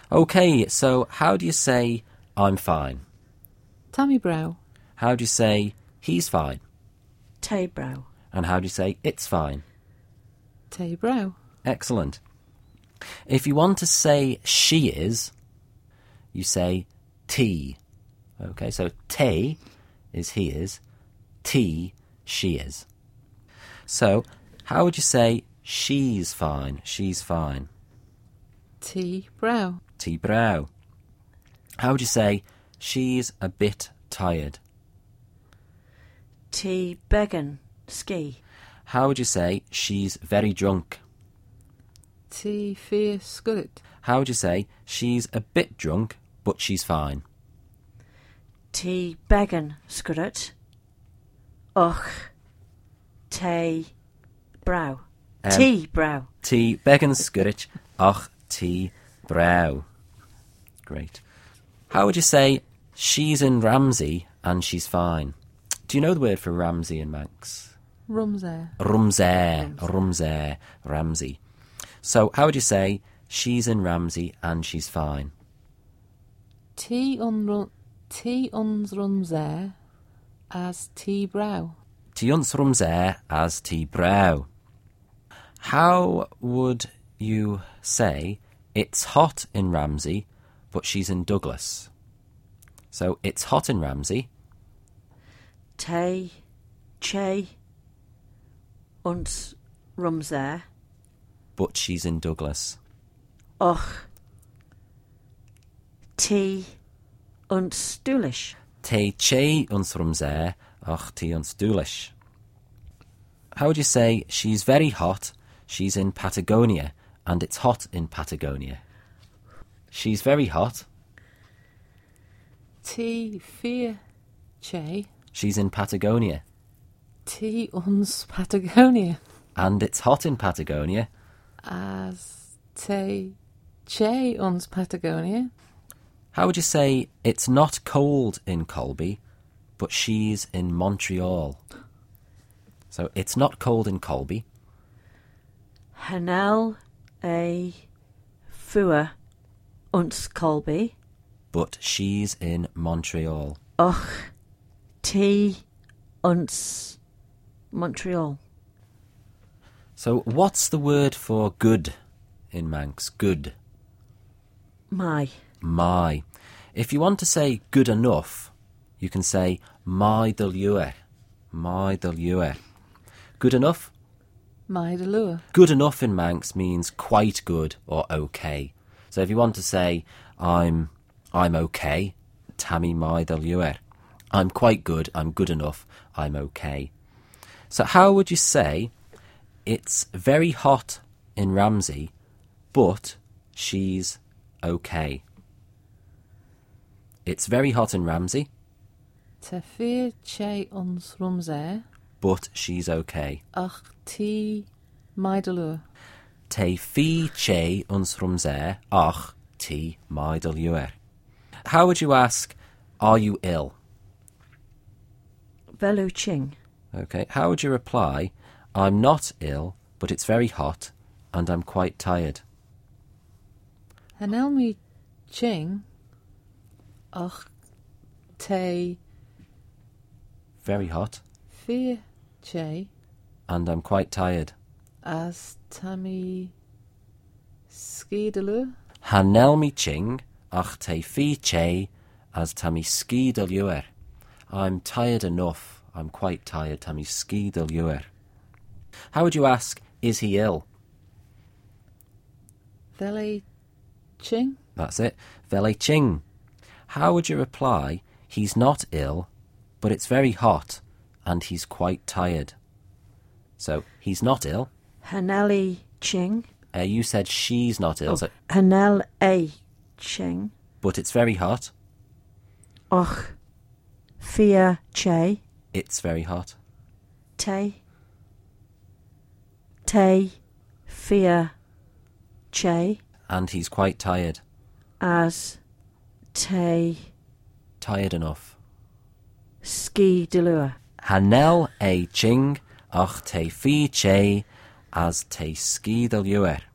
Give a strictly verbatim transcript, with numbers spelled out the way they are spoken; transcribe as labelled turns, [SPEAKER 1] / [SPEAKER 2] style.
[SPEAKER 1] Okay, so how do you say I'm fine?
[SPEAKER 2] Tammy brow.
[SPEAKER 1] How do you say he's fine?
[SPEAKER 3] Tay brow.
[SPEAKER 1] And how do you say it's fine?
[SPEAKER 2] Tay brow.
[SPEAKER 1] Excellent. If you want to say she is, you say T. Okay, so Tay is he is, T she is. So, how would you say she's fine? She's fine.
[SPEAKER 2] T brow.
[SPEAKER 1] T brow. How would you say she's a bit tired?
[SPEAKER 3] T began ski.
[SPEAKER 1] How would you say she's very drunk?
[SPEAKER 2] T fear scurit.
[SPEAKER 1] How would you say she's a bit drunk, but she's fine?
[SPEAKER 3] T began scurit. Och. Tay brow.
[SPEAKER 1] Um,
[SPEAKER 3] T brow.
[SPEAKER 1] T began scurit, och T brow. Great. How would you say she's in Ramsey and she's fine? Do you know the word for Ramsey in Manx?
[SPEAKER 2] Rumser.
[SPEAKER 1] Rumser. Rumser. Ramsey. So how would you say she's in Ramsey and she's fine?
[SPEAKER 2] T on T ons rumser as T brow.
[SPEAKER 1] T ons rumser as T brow. How would you say it's hot in Ramsey, but she's in Douglas? So it's hot in Ramsey.
[SPEAKER 3] Tay che uns rumser.
[SPEAKER 1] But she's in Douglas.
[SPEAKER 3] Och. T uns Dúlis.
[SPEAKER 1] Te che uns rumser, och te uns Dúlis. How would you say she's very hot, she's in Patagonia, and it's hot in Patagonia? She's very hot.
[SPEAKER 2] T fear che.
[SPEAKER 1] She's in Patagonia.
[SPEAKER 2] T ons Patagonia.
[SPEAKER 1] And it's hot in Patagonia.
[SPEAKER 2] As te che ons Patagonia.
[SPEAKER 1] How would you say it's not cold in Colby, but she's in Montreal? So it's not cold in Colby.
[SPEAKER 3] Hanel a fua uns Colby.
[SPEAKER 1] But she's in Montreal.
[SPEAKER 3] Och. T uns Montreal.
[SPEAKER 1] So what's the word for good in Manx? Good.
[SPEAKER 3] My.
[SPEAKER 1] My. If you want to say good enough, you can say my delure. My delure. Good enough?
[SPEAKER 2] My delua.
[SPEAKER 1] Good enough in Manx means quite good or okay. So if you want to say I'm I'm okay, Tammy my delure. I'm quite good, I'm good enough, I'm okay. So how would you say it's very hot in Ramsey, but she's okay? It's very hot in Ramsey.
[SPEAKER 2] Te fear che ons rumser.
[SPEAKER 1] But she's okay.
[SPEAKER 2] Ach T my delua.
[SPEAKER 1] Te fi che uns rumser, ach ti my delure. How would you ask, are you ill?
[SPEAKER 3] Velu ching.
[SPEAKER 1] Okay, how would you reply, I'm not ill, but it's very hot, and I'm quite tired?
[SPEAKER 2] Hanel mi ching. Ach te
[SPEAKER 1] Very hot,
[SPEAKER 2] fear che.
[SPEAKER 1] and I'm quite tired.
[SPEAKER 2] As Tammy ski delua.
[SPEAKER 1] Hanel mi ching, ach te fi che, as tammy ski delure. I'm tired enough. I'm quite tired, tammy ski delure. How would you ask, is he ill?
[SPEAKER 2] Vele ching.
[SPEAKER 1] That's it. Vele ching. How would you reply, he's not ill, but it's very hot, and he's quite tired? So, he's not ill.
[SPEAKER 3] Haneli ching.
[SPEAKER 1] Uh, you said she's not ill,
[SPEAKER 3] Oh,
[SPEAKER 1] so,
[SPEAKER 3] Hanel a ching.
[SPEAKER 1] but it's very hot.
[SPEAKER 3] Och. Fia che.
[SPEAKER 1] It's very hot.
[SPEAKER 3] Te. Te. Fia che.
[SPEAKER 1] And he's quite tired.
[SPEAKER 3] As. Te.
[SPEAKER 1] Tired enough.
[SPEAKER 3] Ski delua.
[SPEAKER 1] Hanel e ching, ach te fi che, as te ski delure.